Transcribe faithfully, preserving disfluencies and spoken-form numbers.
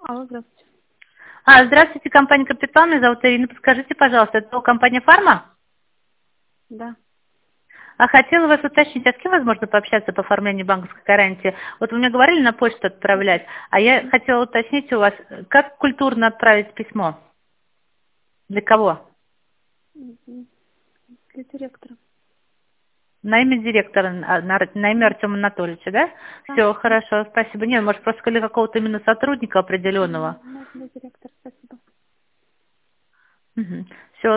Алло, здравствуйте. А, здравствуйте, компания «Капитал». Меня зовут Ирина. Подскажите, пожалуйста, это компания «Фарма»? Да. А хотела вас уточнить, а с кем возможно пообщаться по оформлению банковской гарантии? Вот вы мне говорили на почту отправлять, а я хотела уточнить у вас, как культурно отправить письмо? Для кого? Мгм. Для директора. На имя директора, а, на, на имя Артема Анатольевича, да? Да. Все, хорошо, спасибо. Нет, может, просто для какого-то именно сотрудника определенного? М, Ну, для директора, спасибо. Мгм.